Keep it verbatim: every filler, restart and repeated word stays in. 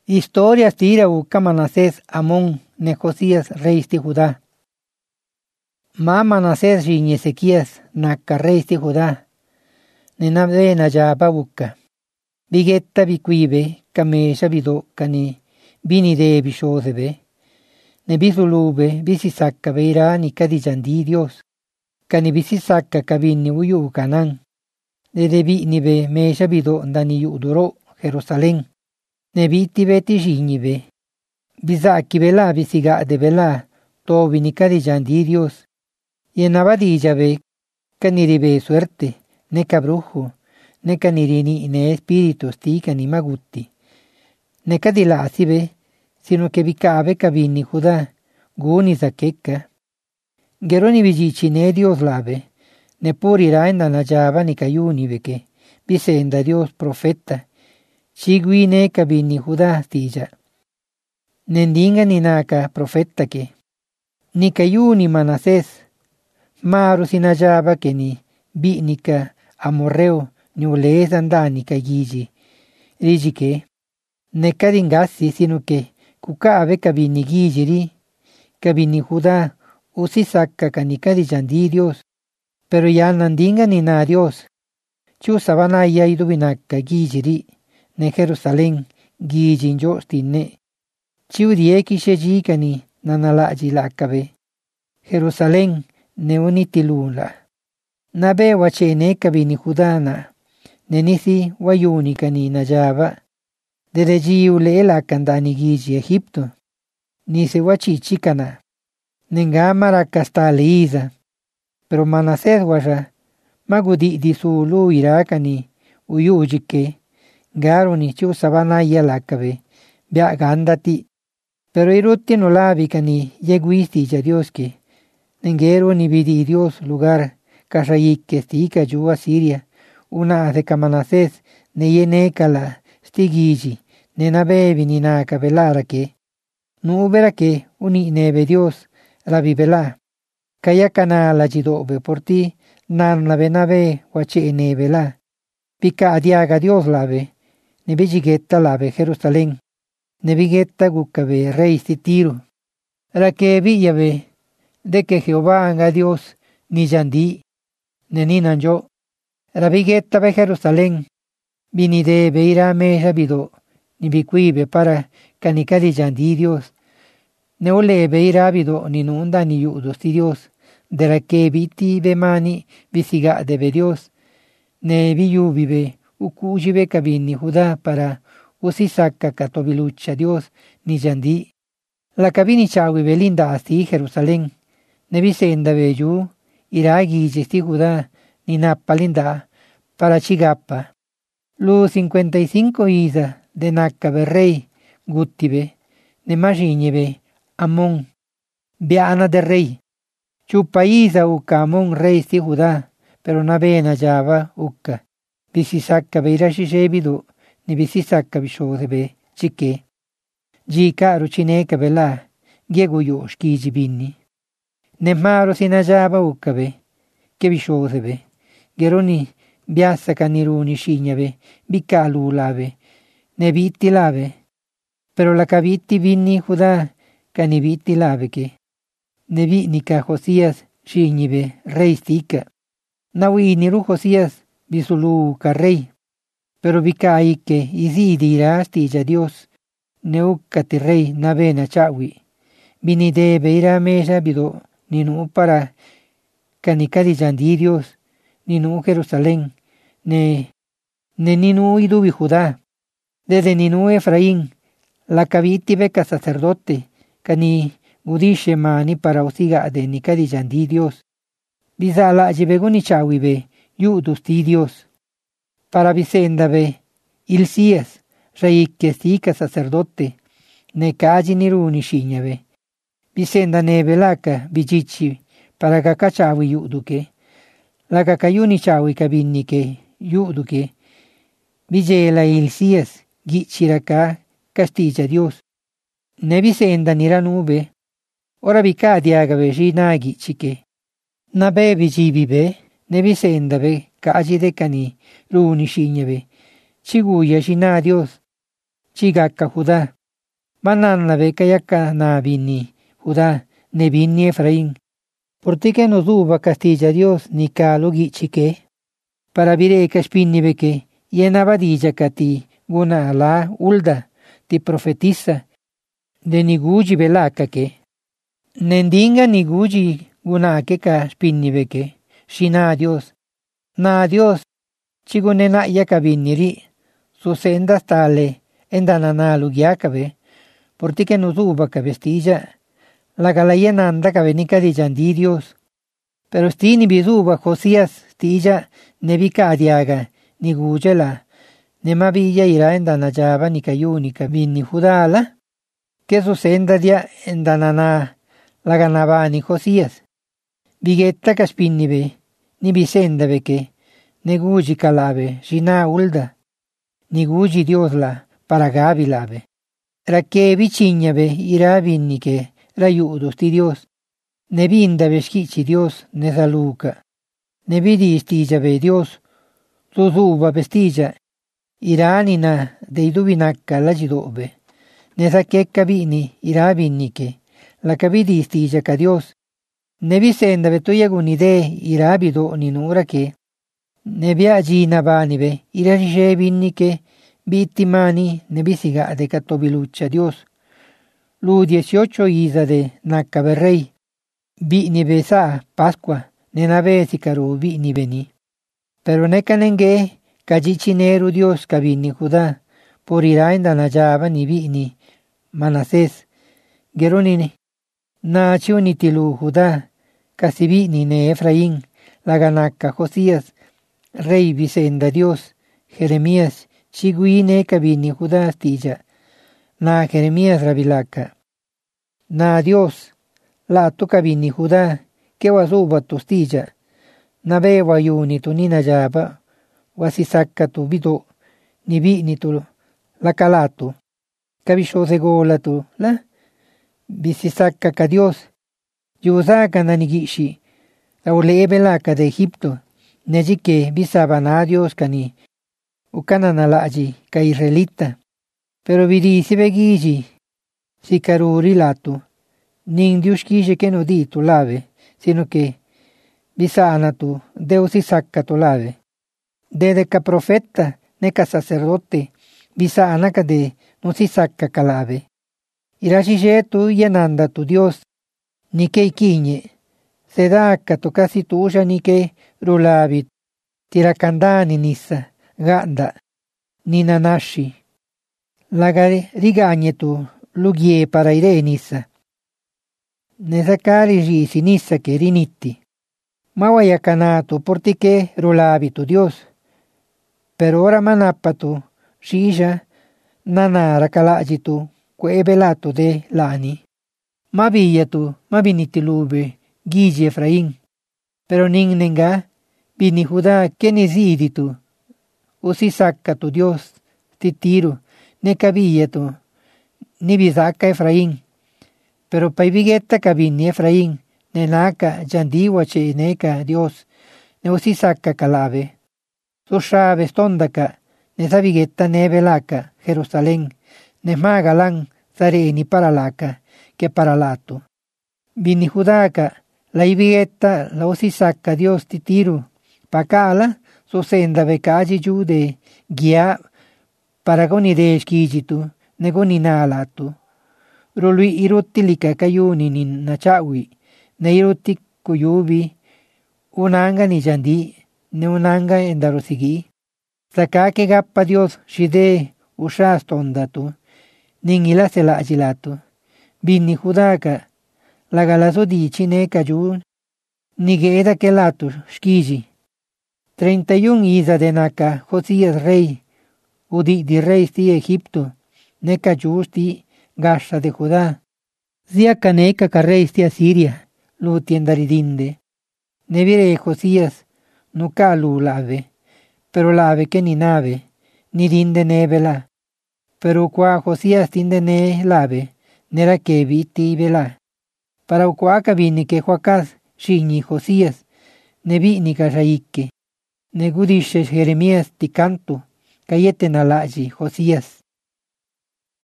Historias tira uka Manasés, Amón, ne Josías, reyes de Judá. Ma Manasés y Ezequías, naka reyes de Judá. Ne nabde nayaba uka. Bigetta biquive, kamesha bido, kani, bini de bishosebe. Ne bisulube, bisisaka beira ni kadijandi Dios. Kani bisisaka kabini uyu kanan. De debi nibe mesha bido dani yuduro, Jerusalén. Ne biti beti shinibe. Bizaki bela bisiga de bela, to vinica de Dios. Y en abadillabe, caniribe suerte, ne cabrujo, ne canirini ne espíritus tica ni magutti. Ne cadilasibe, sino que vicabe cabini Judá, guni zaqueca. Geroni vigici ne Dios lave, ne purirá en danayaba ni cayuni beque, visenda Dios profeta. Chigui ne cabini Judá tilla. Nendinga ni naka profeta que. Ni cayuni Manasés. Maru sinayaba que ni binica amorreo ni ulees andani cayigi. Rigi que. Ne cadingasi sino que cucabe cabini gigiri. Cabini Judá usisaka canica di jandi Dios. Pero ya nandinga ni na Dios. Chu sabanaya idubinaka gigiri. Ne Jerusalén, gijin yo stinne. Chiudie kisheji kani nanalaji lakabe. Jerusalén, ne unitilula. Nabe wache ne kabini Judana. Ne nisi wayuni kani najaba. Dereji ule la kandani giji Egipto. Nise wachi chikana. Nenga marakasta leiza. Pero Manasés washa. Magudi disulu irakani. Uyujike. Garo ni chu sabana ya lakabe, bia gandati. Pero iruti no labi kani yeguisti ya Dios que. Nengero ni vidi Dios lugar, kasayike stika yua Siria, una de Manasés, ne yene kala, stigiji, ne nabebi ni naka velara que. No ubera que, uni nebe Dios, la vivela. Kayakana la jidobe por ti, nan la benabe, wache nebe la. Pica adiaga Dios lave. Ne bejigetta lave Jerusalén. Ne bigetta gucabe rey de Tiro. La que villabe de que Jehová haga Dios ni yandi. Ne ninan yo. La bigetta be Jerusalén. Vini de beira me rabido. Ni biquibe para canicadi yandi Dios. Ne ole beira abido ni nunda ni yudos di Dios. De la que viti be mani visiga de be Dios. Ne biyu vive. Ukujibe cabini Judá para usisaka katobilucha Dios ni yandi. La cabini chawi belinda así Jerusalén. Ne visenda beyu iragi yesti Judá ni napalinda para chigapa. Lu cincuenta y cinco ida de nakabe rey gutibe ne majiñebe Amón biana de rey. Chupa ida uka Amón rey sti Judá pero nabena yaba uka. Bisisaka beira shishebido, ni bisisaka bishosebe, chique. Jika ruchineka bela, giegu yosh kijibini. Nemaro sinajaba ukabe, que bishosebe. Geroni biasaka niruni shinyabe, bikalu lave, nebiti lave. Pero la kabiti vini Judá, canibiti lave que. Nebinika Josías shinyibe, rey stika. Nawi niru Josías, bisulu rey, pero vicai que isi dirasti ya Dios, neukati rey navena chawi, vini de beira mesa bido, ni no para canicadi yandi Dios, ni no Jerusalén, ne, ne ni no idubi Judá, desde ni no Efraín, la cabiti beca sacerdote, cani budishe mani para osiga de nicadi yandi Dios, bisala jibeguni chawi be, yudus di Dios. Para Vicenda be, Ilcías, rey que sika sacerdote, ne caji niruni shiñabe. Vicenda ne belaka, bijichi, para kakachawi yuduke. La kakayuni chawi kabini que, yuduke. Vigela Ilcías, gichiraka, castilla Dios. Ne Vicenda niranube, ora vicadiagabe shinagi chike. Nabe vijibibe, ne visenda be kaji de kani runi shiñebe chiguya shina Dios chigaka Judá Manan la beca yaka na vini Judá, ne vini Efraín. Por ti que nos duba Castilla Dios ni ka logi chique. Para vire kashpini beke, yenaba dija kati guna la ulda, ti profetiza, de niguji belaka ke. Nendinga niguji guna ke kashpini beke, shina Dios. Na Dios, chigunena yakabiniri, su senda stale, endanana lugiakabe, por ti que nos duba cabestilla. La galayena anda cabenica de yandi Dios. Pero sti ni biduba Josías stilla nebika adiaga ni gujela nema villa ira endanayaba ni kayunika vini Judala que su senda dia endanana la ganaba ni Josías. Bigetta kaspinnibe ni bisenda beke neguji kalabe jina ulda ni guji Dios la para gabilabe. Rakke vicignabe ira vinni che raiudo sti Dios. Ne vinda veschici Dios ne saluca. Ne vidi stigia ve Dios. Zuzuba vestigia. Iranina dei dubinacca la gidobe. Ne sacchecca vini ira vinniche. La cavidi stigia ca Dios. Ne visenda ve toiagunide ira bido ninura che. Ne viagina vanive ira rice vinniche. Vittimani ne visiga de cattobiluccia Dios. Lu dieciocho isa de nacca verrei. Vini besa Pascua, nenavesicaru vini veni. Pero necanengue, cajichineru Dios cabini Judá, por irainda najaba ni vini, Manasés, geronini, nachiunitilu Judá, casi vini ne Efraín, la ganaca Josías, rey Vicenda Dios, Jeremías, chiguine cabini Judá stilla, na Jeremías rabilaca, na Dios, la toca vini Judá, que wasuba tostilla, na beba yuni tu nina yaba, wasisaka tu bido, ni vini tu la calato, cabisho de gola tu la, bisisaka ka Dios, yusaka na nigishi, la ulebe laka de Egipto, nejike bisabana Dios kani, ukana na laji ka israelita, pero vidi si begiji, si karuri lato, nin Dios quise que no di tu lave, sino que bisana tu Deus y saca tu lave. Desde que profeta, neca sacerdote, bisana que de no si saca calave. Irashiche tu yananda tu Dios, ni que iquiñe, se da que tu casi tuya ni que rulavi, tirakandani nisa, ganda, ni nanashi. La rigagne tu lugie para ire nisa. Ne sacari risi nissa che rinitti. Ma vai accanato porti che rulavi tu Dios. Per ora manappato, scija, nanara calagi tu, que belato de lani. Ma via tu, ma viniti lube, gigi Efraín. Pero nin nenga, vini Judá che ne zidi tu. O si sacca tu Dios, ti tiro, ne cavia tu, ne bisacca Efraín. Pero paivigueta cabini Efraín, nenaca, jandiwache neca Dios, neusisaka calave. Su shave stondaca, nesavigueta nevelaca, Jerusalén, nesmagalán, zareni paralaca, que paralato. Vini judaca, la ivigueta, la usisaka Dios titiru, pacala, su senda becaji jude, guia, paragonide esquijitu, negoninalatu. Rului irutilika kayuni ni nachawi, ne irutik kuyubi, unanga ni jandi, ne unanga endarosigi. Sakake gappa Dios shide ushastondatu, ningila sela agilatu. Bini judaka, la galazo di chine kayun, nigeda kelatu shkiji. Treinta y un isa de naka, Josías rey, udi di rey sti Egipto, ne kayusti, Gasha de Judá, zia caneca carreis de Asiria, lu tiendaridinde. Ne vire Josías, no calu lave, pero lave que ni nave, ni dinde nevela. Pero qua Josías tinde ne lave, nera que viti vela. Para qua cabini que Joacás, shini Josías, ne vini casaique. Ne gudishes Jeremías ti canto, cayete nalaji Josías.